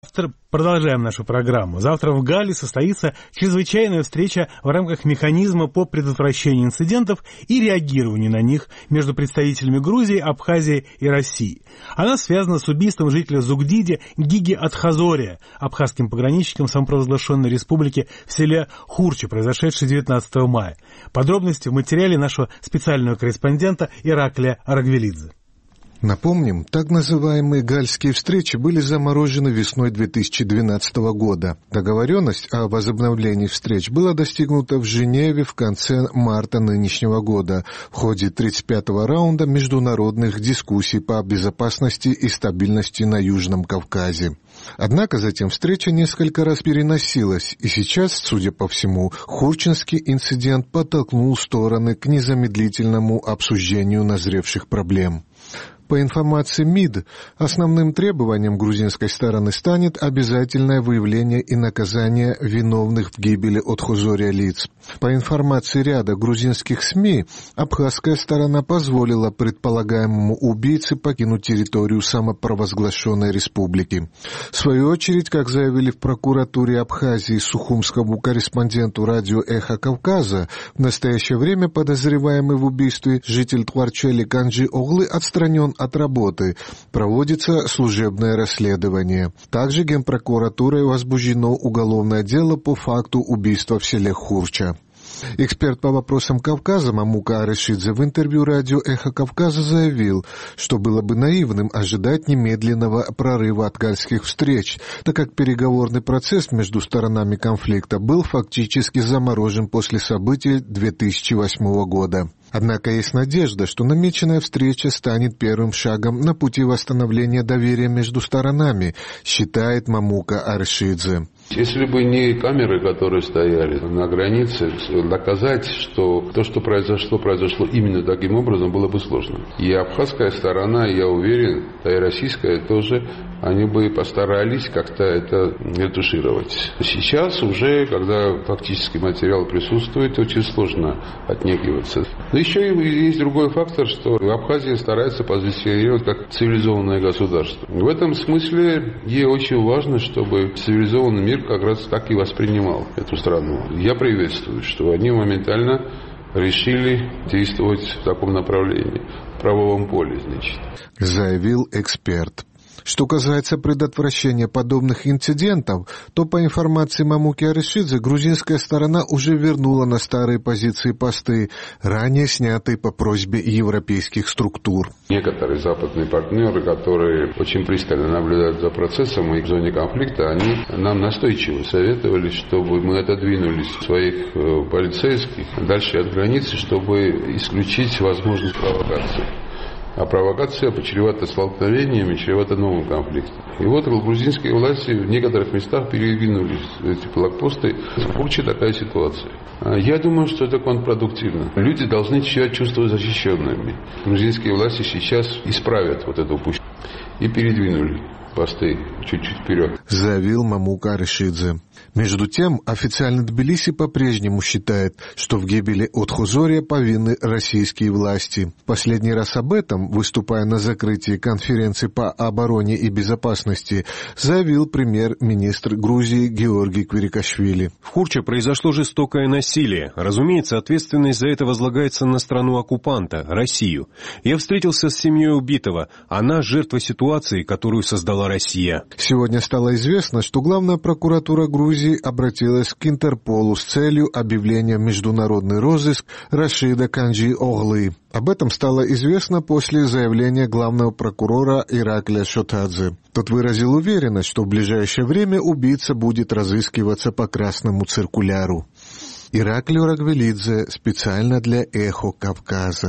Продолжаем нашу программу. Завтра в Галле состоится чрезвычайная встреча в рамках механизма по предотвращению инцидентов и реагированию на них между представителями Грузии, Абхазии и России. Она связана с убийством жителя Зугдиди Гиги Атхазория, абхазским пограничником самопровозглашенной республики в селе Хурча, произошедшей 19 мая. Подробности в материале нашего специального корреспондента Ираклия Арагвелидзе. Напомним, так называемые гальские встречи были заморожены весной 2012 года. Договоренность о возобновлении встреч была достигнута в Женеве в конце марта нынешнего года в ходе 35-го раунда международных дискуссий по безопасности и стабильности на Южном Кавказе. Однако затем встреча несколько раз переносилась, и сейчас, судя по всему, хурчинский инцидент подтолкнул стороны к незамедлительному обсуждению назревших проблем. По информации МИД, основным требованием грузинской стороны станет обязательное выявление и наказание виновных в гибели Отхозория лиц. По информации ряда грузинских СМИ, абхазская сторона позволила предполагаемому убийце покинуть территорию самопровозглашенной республики. В свою очередь, как заявили в прокуратуре Абхазии сухумскому корреспонденту радио «Эхо Кавказа», в настоящее время подозреваемый в убийстве житель Тхварчели Канджи Оглы отстранен от работы. Проводится служебное расследование. Также Генпрокуратурой возбуждено уголовное дело по факту убийства в селе Хурча. Эксперт по вопросам Кавказа Мамука Арышидзе в интервью радио «Эхо Кавказа» заявил, что было бы наивным ожидать немедленного прорыва от гальских встреч, так как переговорный процесс между сторонами конфликта был фактически заморожен после событий 2008 года. Однако есть надежда, что намеченная встреча станет первым шагом на пути восстановления доверия между сторонами, считает Мамука Арышидзе. Если бы не камеры, которые стояли на границе, доказать, что то, что произошло именно таким образом, было бы сложно. И абхазская сторона, я уверен, да и российская тоже, они бы постарались как-то это ретушировать. Сейчас уже, когда фактический материал присутствует, очень сложно отнекиваться. Но еще есть другой фактор, что Абхазия старается позиционировать как цивилизованное государство. В этом смысле ей очень важно, чтобы цивилизованный мир как раз так и воспринимал эту страну. Я приветствую, что они моментально решили действовать в таком направлении, в правовом поле, значит. Заявил эксперт. Что касается предотвращения подобных инцидентов, то, по информации Мамуки Арышидзе, грузинская сторона уже вернула на старые позиции посты, ранее снятые по просьбе европейских структур. Некоторые западные партнеры, которые очень пристально наблюдают за процессом и в зоне конфликта, они нам настойчиво советовали, чтобы мы отодвинулись своих полицейских дальше от границы, чтобы исключить возможность провокации. А провокация чревата столкновениями, чревата новым конфликтом. И вот грузинские власти в некоторых местах передвинулись эти блокпосты. В Хурче такая ситуация. Я думаю, что это контрпродуктивно. Люди должны себя чувствовать защищенными. Грузинские власти сейчас исправят вот это упущение. И передвинули посты чуть-чуть вперед. Заявил Мамука Арышидзе. Между тем, официально Тбилиси по-прежнему считает, что в гибели Отхозория повинны российские власти. Последний раз об этом, выступая на закрытии конференции по обороне и безопасности, заявил премьер-министр Грузии Георгий Квирикашвили. В Хурче произошло жестокое насилие. Разумеется, ответственность за это возлагается на страну-оккупанта, Россию. Я встретился с семьей убитого. Она жертва ситуации, которую создала Россия. Сегодня стало известно, что главная прокуратура Грузии обратилась к Интерполу с целью объявления в международный розыск Рашида Канджи Оглы. Об этом стало известно после заявления главного прокурора Ираклия Шотадзе. Тот выразил уверенность, что в ближайшее время убийца будет разыскиваться по красному циркуляру. Ираклий Арагвелидзе специально для «Эхо Кавказа».